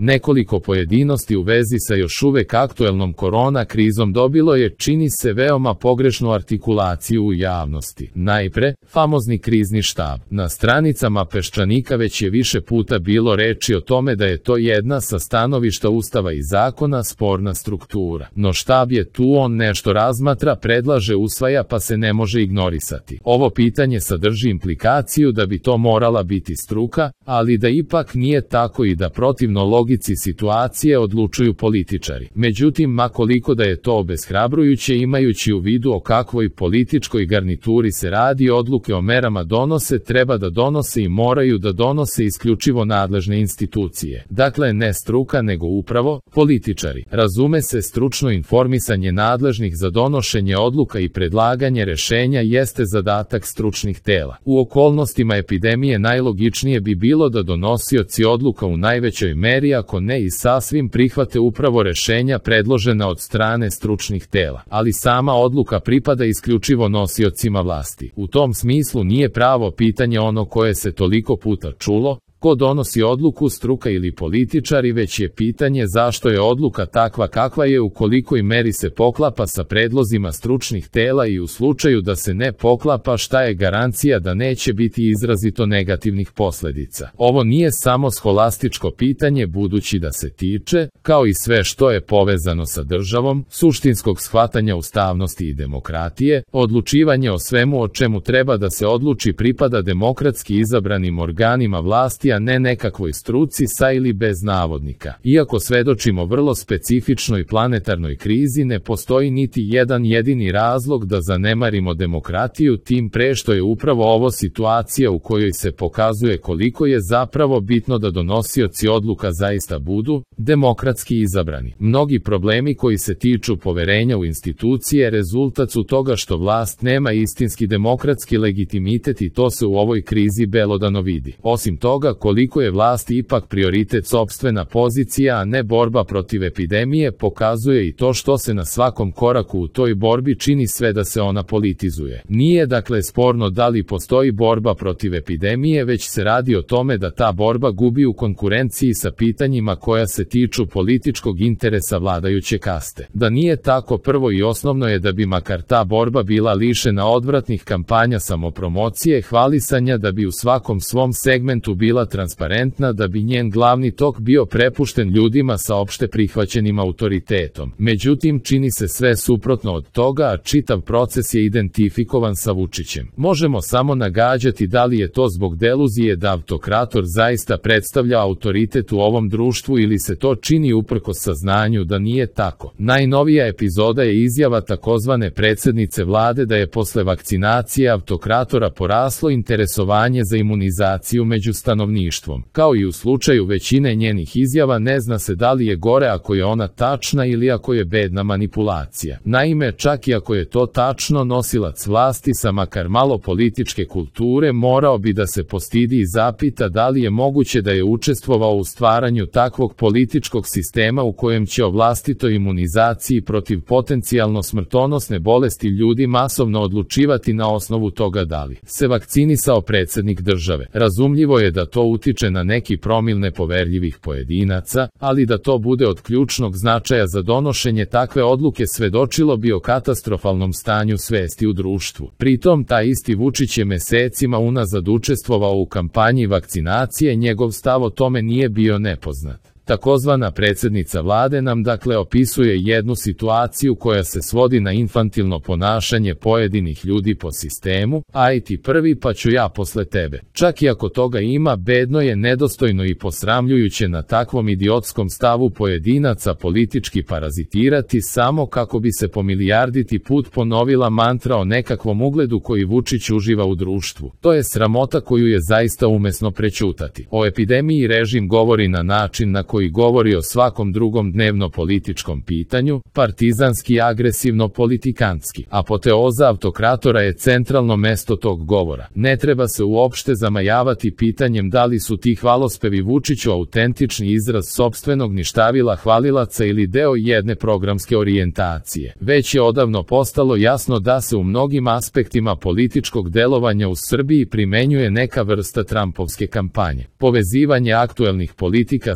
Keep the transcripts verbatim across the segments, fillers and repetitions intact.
Nekoliko pojedinosti u vezi sa još uvek aktuelnom korona krizom dobilo je, čini se, veoma pogrešnu artikulaciju u javnosti. Najpre, famozni krizni štab. Na stranicama Peščanika već je više puta bilo reči o tome da je to jedna sa stanovišta Ustava i zakona sporna struktura. No štab je tu, on nešto razmatra, predlaže, usvaja, pa se ne može ignorisati. Ovo pitanje sadrži implikaciju da bi to morala biti struka, ali da ipak nije tako i da protivno logici situacije odlučuju političari. Međutim, ma koliko da je to obeshrabrujuće, imajući u vidu o kakvoj političkoj garnituri se radi, odluke o merama donose, treba da donose i moraju da donose isključivo nadležne institucije. Dakle, ne struka, nego upravo političari. Razume se, stručno informisanje nadležnih za donošenje odluka i predlaganje rešenja jeste zadatak stručnih tela. U okolnostima epidemije najlogičnije bi bilo da donosioci odluka u najvećoj meri, ako ne i sasvim, prihvate upravo rešenja predložena od strane stručnih tela, ali sama odluka pripada isključivo nosiocima vlasti. U tom smislu nije pravo pitanje ono koje se toliko puta čulo: ko donosi odluku, struka ili političari, već je pitanje zašto je odluka takva kakva je, u kolikoj meri se poklapa sa predlozima stručnih tela i u slučaju da se ne poklapa, šta je garancija da neće biti izrazito negativnih posledica. Ovo nije samo scholastičko pitanje, budući da se tiče, kao i sve što je povezano sa državom, suštinskog shvatanja ustavnosti i demokratije. Odlučivanje o svemu o čemu treba da se odluči pripada demokratski izabranim organima vlasti, a ne nekakvoj struci sa ili bez navodnika. Iako svedočimo vrlo specifičnoj planetarnoj krizi, ne postoji niti jedan jedini razlog da zanemarimo demokratiju, tim pre što je upravo ovo situacija u kojoj se pokazuje koliko je zapravo bitno da donosioci odluka zaista budu demokratski izabrani. Mnogi problemi koji se tiču poverenja u institucije rezultat su toga što vlast nema istinski demokratski legitimitet i to se u ovoj krizi belodano vidi. Osim toga, koliko je vlasti ipak prioritet sopstvena pozicija, a ne borba protiv epidemije, pokazuje i to što se na svakom koraku u toj borbi čini sve da se ona politizuje. Nije dakle sporno da li postoji borba protiv epidemije, već se radi o tome da ta borba gubi u konkurenciji sa pitanjima koja se tiču političkog interesa vladajuće kaste. Da nije tako, prvo i osnovno je da bi makar ta borba bila lišena odvratnih kampanja samopromocije, hvalisanja, da bi u svakom svom segmentu bila transparentna, da bi njen glavni tok bio prepušten ljudima sa opšte prihvaćenim autoritetom. Međutim, čini se sve suprotno od toga, a čitav proces je identifikovan sa Vučićem. Možemo samo nagađati da li je to zbog deluzije da autokrator zaista predstavlja autoritet u ovom društvu ili se to čini uprkos saznanju da nije tako. Najnovija epizoda je izjava takozvane predsednice vlade da je posle vakcinacije autokratora poraslo interesovanje za imunizaciju među stanovništvom. Kao i u slučaju većine njenih izjava, ne zna se da li je gore ako je ona tačna ili ako je bedna manipulacija. Naime, čak i ako je to tačno, nosilac vlasti sa makar malo političke kulture morao bi da se postidi i zapita da li je moguće da je učestvovao u stvaranju takvog političkog sistema u kojem će o vlastitoj imunizaciji protiv potencijalno smrtonosne bolesti ljudi masovno odlučivati na osnovu toga da li se vakcinisao predsednik države. Razumljivo je da to utiče na neki promil nepoverljivih pojedinaca, ali da to bude od ključnog značaja za donošenje takve odluke svedočilo bi o katastrofalnom stanju svesti u društvu. Pritom, taj isti Vučić je mesecima unazad učestvovao u kampanji vakcinacije, njegov stav o tome nije bio nepoznat. Takozvana predsednica vlade nam dakle opisuje jednu situaciju koja se svodi na infantilno ponašanje pojedinih ljudi po sistemu, aj ti prvi pa ću ja posle tebe. Čak i ako toga ima, bedno je, nedostojno i posramljujuće na takvom idiotskom stavu pojedinaca politički parazitirati samo kako bi se po milijarditi put ponovila mantra o nekakvom ugledu koji Vučić uživa u društvu. To je sramota koju je zaista umesno prećutati. O epidemiji režim govori na način na koji govori o svakom drugom dnevno političkom pitanju, partizanski, agresivno, politikantski. Apoteoza autokratora je centralno mesto tog govora. Ne treba se uopšte zamajavati pitanjem da li su ti hvalospevi Vučiću autentični izraz sopstvenog ništavila hvalilaca ili deo jedne programske orijentacije. Već je odavno postalo jasno da se u mnogim aspektima političkog delovanja u Srbiji primenjuje neka vrsta Trumpovske kampanje. Povezivanje aktuelnih politika sa ličnom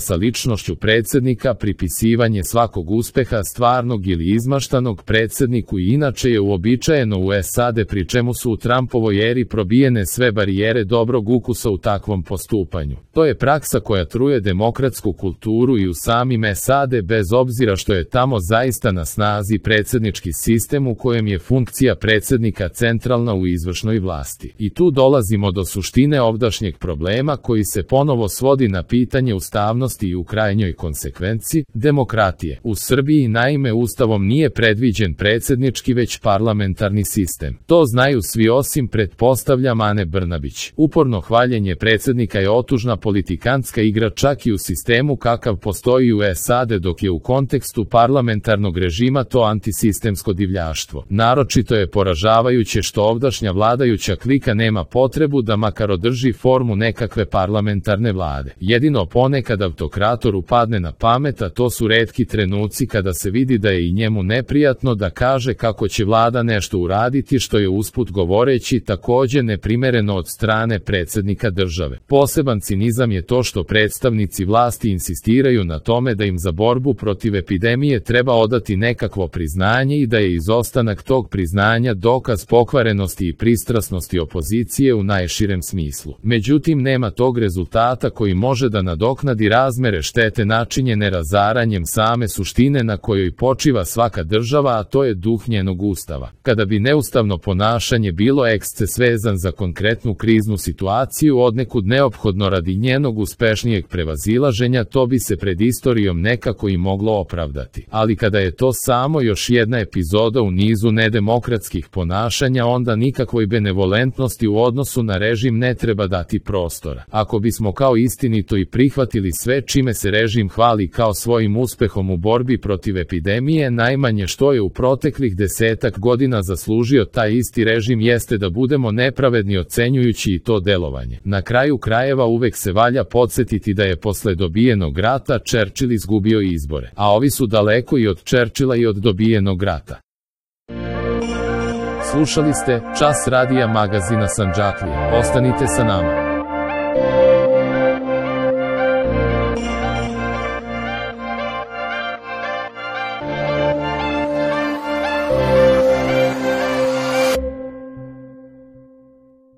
poslušnošću predsjednika, pripisivanje svakog uspeha stvarnog ili izmaštanog predsjedniku i inače je uobičajeno u S A D, pri čemu su u Trumpovoj eri probijene sve barijere dobrog ukusa u takvom postupanju. To je praksa koja truje demokratsku kulturu i u samim S A D, bez obzira što je tamo zaista na snazi predsjednički sistem u kojem je funkcija predsjednika centralna u izvršnoj vlasti. I tu dolazimo do suštine ovdašnjeg problema, koji se ponovo svodi na pitanje ustavnosti i u krajnjoj konsekvenci demokratije. U Srbiji naime Ustavom nije predviđen predsjednički već parlamentarni sistem. To znaju svi osim, pretpostavljam, Ane Brnabić. Uporno hvaljenje predsjednika je otužna politikantska igra čak i u sistemu kakav postoji u S A D, dok je u kontekstu parlamentarnog režima to antisistemsko divljaštvo. Naročito je poražavajuće što ovdašnja vladajuća klika nema potrebu da makar održi formu nekakve parlamentarne vlade. Jedino ponekad autokratoru padne na pamet, a to su retki trenuci kada se vidi da je i njemu neprijatno da kaže kako će vlada nešto uraditi, što je usput govoreći također neprimereno od strane predsjednika države. Poseban cinizam je to što predstavnici vlasti insistiraju na tome da im za borbu protiv epidemije treba odati nekakvo priznanje i da je izostanak tog priznanja dokaz pokvarenosti i pristrasnosti opozicije u najširem smislu. Međutim, nema tog rezultata koji može da nadoknadi razmere štete načinjene razaranjem same suštine na kojoj počiva svaka država, a to je duh njenog ustava. Kada bi neustavno ponašanje bilo eksces vezan za konkretnu kriznu situaciju, odnekud neophodno radi njenog uspešnijeg prevazilaženja, to bi se pred istorijom nekako i moglo opravdati. Ali kada je to samo još jedna epizoda u nizu nedemokratskih ponašanja, onda nikakvoj benevolentnosti u odnosu na režim ne treba dati prostora. Ako bismo kao istinito i prihvatili sve čime se režim hvali kao svojim uspehom u borbi protiv epidemije, najmanje što je u proteklih desetak godina zaslužio taj isti režim jeste da budemo nepravedni ocenjujući i to delovanje. Na kraju krajeva uvek se valja podsjetiti da je posle dobijenog rata Churchill izgubio izbore, a ovi su daleko i od Churchilla i od dobijenog rata. Slušali ste Čas radija magazina Sandžaklija. Ostanite sa nama.